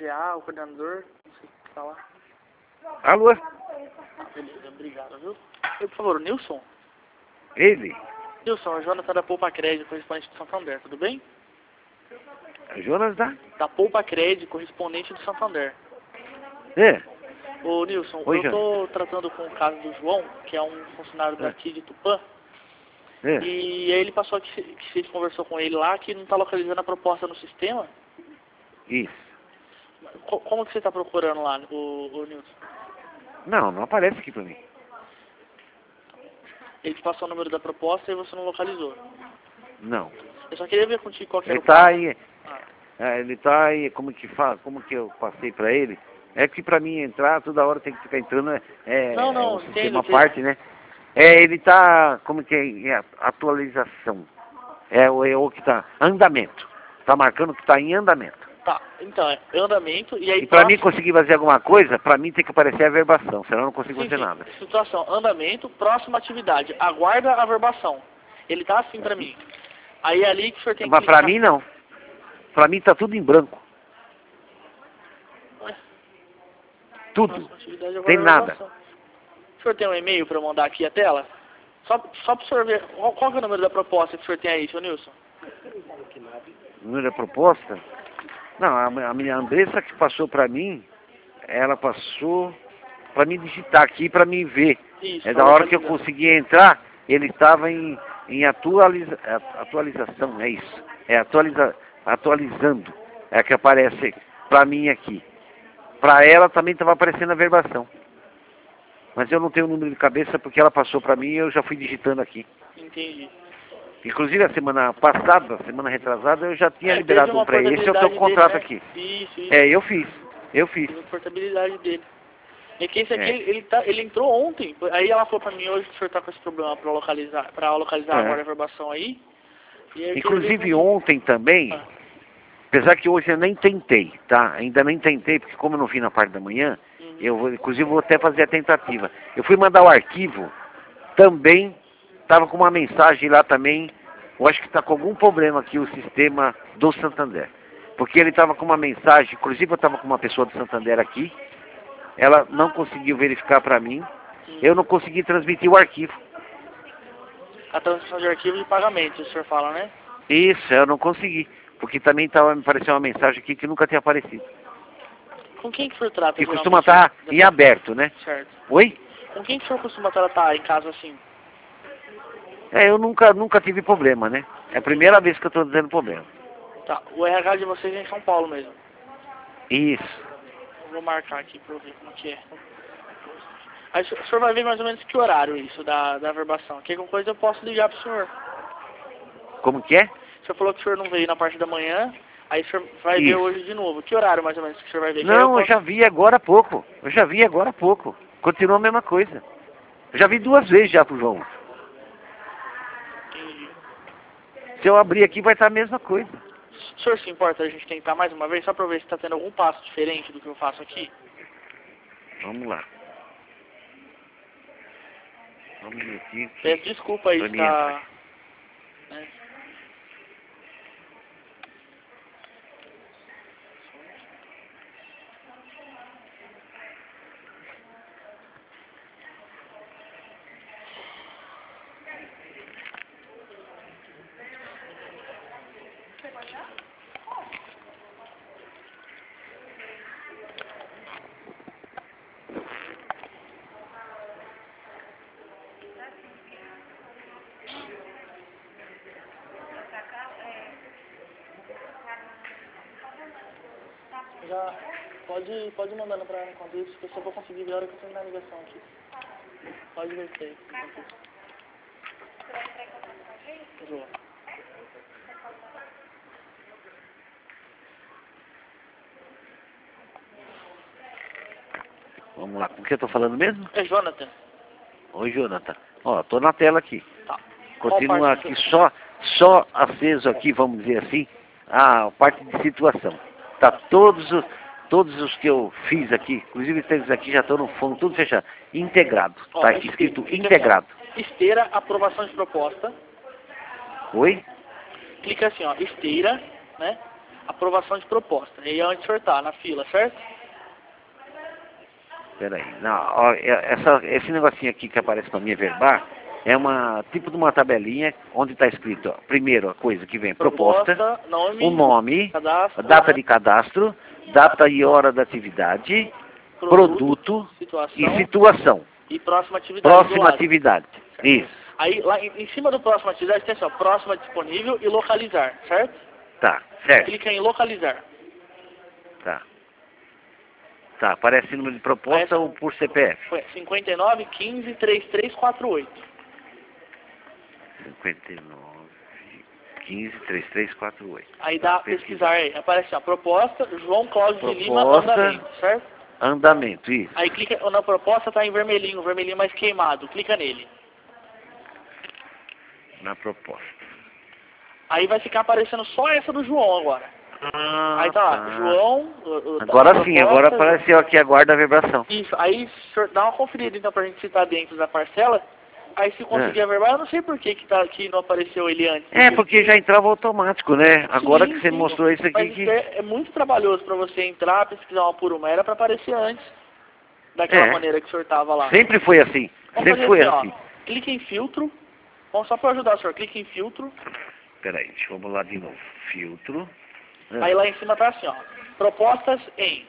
GA, o coordenador, não sei o que tá lá. Alô? Ah, beleza, obrigado, viu? E, por favor, o Nilson? Ele? Nilson, o Jonathan da Poupa Crédito, correspondente do Santander, tudo bem? Jonas da? Da Poupa Crédito, correspondente do Santander. É. Ô Nilson, Oi, eu Jonas. tô tratando com o caso do João, que é um funcionário daqui de Tupã, É. e aí ele passou que você conversou com ele lá, que não tá localizando a proposta no sistema. Isso. Como que você tá procurando lá, o Nilson? Não, não aparece aqui pra mim. Ele te passou o número da proposta e você não localizou. Não. Eu só queria ver contigo qual que era Ele o tá passo. aí. Ah, Ele tá aí, como que fala, como que eu passei pra ele? É que pra mim entrar, toda hora tem que ficar entrando, não, o entendo. sistema à parte, né? Ele tá, como que é atualização. É o que tá, andamento. Tá marcando que tá em andamento. Tá, então, é andamento e aí E pra mim próximo... conseguir fazer alguma coisa, pra mim tem que aparecer a verbação, senão eu não consigo Sim, fazer sim, nada. situação, andamento, próxima atividade, aguarda a verbação. Ele tá assim pra mim. Aí é ali que o senhor tem que Mas pra clicar. mim não. Pra mim tá tudo em branco. Ué, Tudo. próxima atividade, Tem aguarda a nada. verbação. O senhor tem um e-mail pra eu mandar aqui a tela? Só pro senhor ver, qual que é o número da proposta que o senhor tem aí, seu Nilson? Número da proposta? Não, a minha Andressa que passou pra mim, ela passou pra mim digitar aqui, pra mim ver. Isso, É pra da hora que eu localizar. consegui entrar, ele estava em atualização, é isso. É atualizando. É que aparece pra mim aqui. Pra ela também estava aparecendo a verbação. Mas eu não tenho o número de cabeça porque ela passou pra mim e eu já fui digitando aqui. Entendi. Inclusive a semana passada, semana retrasada, eu já tinha Teve liberado um uma para esse, eu tenho portabilidade um dele, contrato né? aqui. Isso. Eu fiz. Teve a portabilidade dele. É que esse aqui, É. ele entrou ontem. Aí ela falou pra mim hoje que o senhor tá com esse problema pra localizar agora a verbação aí. E aí eu queria ver Inclusive contigo. ontem também, Ah, apesar que hoje eu nem tentei, tá? Ainda nem tentei, porque como eu não vim na parte da manhã, inclusive vou até fazer a tentativa. Eu fui mandar o arquivo, também estava com uma mensagem lá também, eu acho que está com algum problema aqui o sistema do Santander. Porque ele estava com uma mensagem, inclusive eu estava com uma pessoa do Santander aqui, ela não conseguiu verificar para mim, eu não consegui transmitir o arquivo. A transmissão de arquivo de pagamento, o senhor fala, né? Isso, eu não consegui, porque também me apareceu uma mensagem aqui que nunca tinha aparecido. Com quem que o senhor trata Que geralmente? costuma estar em aberto, né? Certo. Oi? Com quem que o senhor costuma tratar em caso assim? Eu nunca tive problema, né? É a primeira vez que eu estou tendo problema. Tá, o RH de vocês é em São Paulo mesmo. Isso. Eu vou marcar aqui pra eu ver como que é. Aí o senhor vai ver mais ou menos que horário isso da verbação. Que qualquer coisa eu posso ligar pro senhor. Como que é? O senhor falou que o senhor não veio na parte da manhã, aí o senhor vai ver Isso. hoje de novo. Que horário mais ou menos que o senhor vai ver? Não, eu já vi agora há pouco. Continua a mesma coisa. Eu já vi 2 vezes já pro João. Entendi. Se eu abrir aqui vai estar a mesma coisa. O senhor se importa a gente tentar mais uma vez, só pra ver se tá tendo algum passo diferente do que eu faço aqui? Vamos lá. Vamos ver aqui. Peço desculpa aí Pra se mim tá... né? Já pode ir mandando pra ela enquanto isso, que eu só vou conseguir ver a hora que eu terminar a ligação aqui. Pode ver isso aí, enquanto isso. Vou. Vamos lá. Com o que eu tô falando mesmo? É Jonathan. Oi, Jonathan. Ó, tô na tela aqui. Tá. Continua Qual parte aqui só aceso aqui, vamos dizer assim, a parte de situação. Tá todos os que eu fiz aqui, inclusive esses aqui já estão no fundo, tudo fechado. Integrado. Ó, Tá escrito clica integrado. Assim, ó, esteira, aprovação de proposta. Oi? Clica assim, ó, esteira, né? aprovação de proposta. E é onde o senhor tá, na fila, certo? Peraí. Não, ó, esse negocinho aqui que aparece pra mim, verbar, é uma tipo de uma tabelinha onde está escrito, ó, primeiro a coisa que vem, proposta, o nome, cadastro, a data de cadastro, data e hora da atividade, produto e situação. E próxima atividade. Próxima atividade. Isso. Aí lá em cima do próxima atividade tem assim, ó, próxima disponível e localizar, certo? Tá, certo. Clica em localizar. Tá. Tá, aparece número de proposta ou por CPF? Foi 59 15 3348. 59 15 3348. Aí dá pesquisar aí. Aparece a proposta, João Cláudio de Lima, Proposta, andamento, certo? Andamento, isso. Aí clica na proposta, tá em vermelhinho, vermelhinho mais queimado. Clica nele. Na proposta. Aí vai ficar aparecendo só essa do João agora. Aí tá lá, João... Agora sim, agora apareceu aqui, aguarda a vibração. Isso, aí o senhor dá uma conferida então pra gente se tá dentro da parcela. Aí se conseguir averbar, eu não sei por que que não apareceu ele antes. É, porque já entrava automático, né? Agora Sim, que você sim, mostrou isso aqui... Mas é muito trabalhoso pra você entrar, pesquisar uma por uma. Era pra aparecer antes, daquela maneira que o senhor tava lá. Sempre foi assim. Vamos Sempre foi assim. Ó, clique em filtro. Vamos só pra ajudar o senhor. Clique em filtro. Peraí, vamos lá de novo. Filtro. Aí lá em cima tá assim, ó. Propostas em...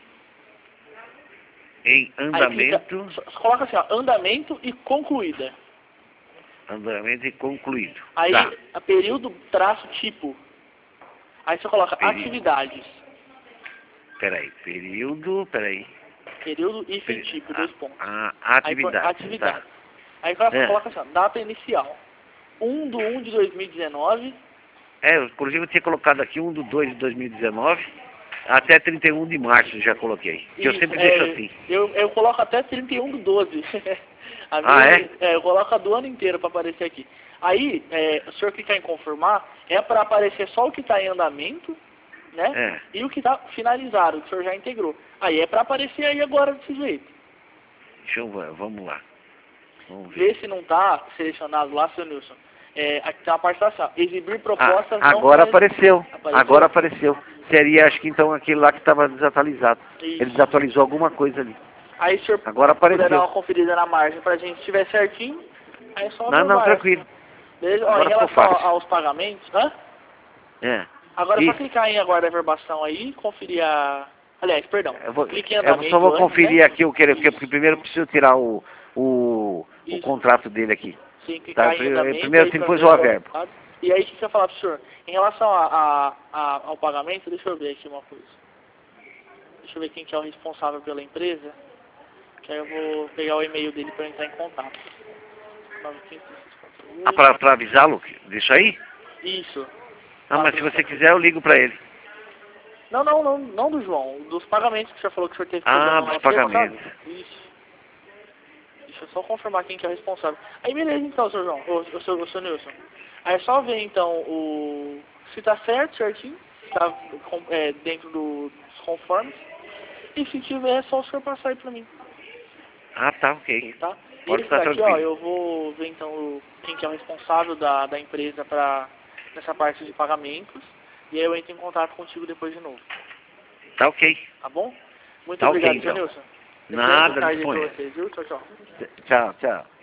Em andamento... Aí clica, coloca assim, ó. Andamento e concluída. Andamento e concluído. Aí, tá. a período, traço, tipo. Aí você coloca atividades. Peraí, período, peraí. Período e tipo, 2 pontos. Atividade. Aí, atividade. Tá. Aí coloca assim, ó, data inicial. 1/1/2019. Inclusive eu tinha colocado aqui 1/2/2019 até 31 de março já coloquei. Que eu sempre deixo assim. Eu coloco até 31/12. Eu coloco do ano inteiro para aparecer aqui. Aí, o senhor clicar em confirmar, é para aparecer só o que está em andamento, né? E o que está finalizado, que o senhor já integrou. Aí é para aparecer aí agora desse jeito. Deixa eu ver, vamos lá. Vamos ver se não está selecionado lá, seu Nilson. Aqui tem uma parte assim, ó, exibir propostas não... Agora apareceu. Agora apareceu. Seria, acho que então, aquele lá que estava desatualizado. Isso. Ele desatualizou alguma coisa ali. Aí o senhor agora puder dar uma conferida na margem pra gente, se estiver certinho, aí é só... Não, tranquilo. Beleza? Ó, em relação aos pagamentos, né? Agora é só clicar em aguardar a verbação aí, conferir a... Aliás, perdão. Clique em andamento. Eu só vou conferir aqui o que ele... Porque primeiro eu preciso tirar o contrato dele aqui. Sim, clicar em andamento. Primeiro você pôs o averbo. E aí, o que você ia falar pro senhor? Em relação ao pagamento, deixa eu ver aqui uma coisa. Deixa eu ver quem que é o responsável pela empresa. Que aí eu vou pegar o e-mail dele para entrar em contato. Para avisá-lo disso aí? Isso. Mas se você quiser eu ligo para ele. Não do João. Dos pagamentos que o senhor falou que o senhor teve que dos pagamentos. Isso. Deixa eu só confirmar quem que é o responsável. Aí beleza então, seu João. O seu Nilson. Aí é só ver então se tá certo, certinho. Se tá dentro dos conformes. E se tiver, é só o senhor passar aí pra mim. Tá, ok. Tá? Pode esse estar daqui, tranquilo. ó, eu vou ver então quem que é o responsável da empresa nessa parte de pagamentos. E aí eu entro em contato contigo depois de novo. Tá ok. Tá bom? Muito obrigado, seu Nilson. Nada, tarde pra vocês, viu? Tchau, tchau. Tchau, tchau.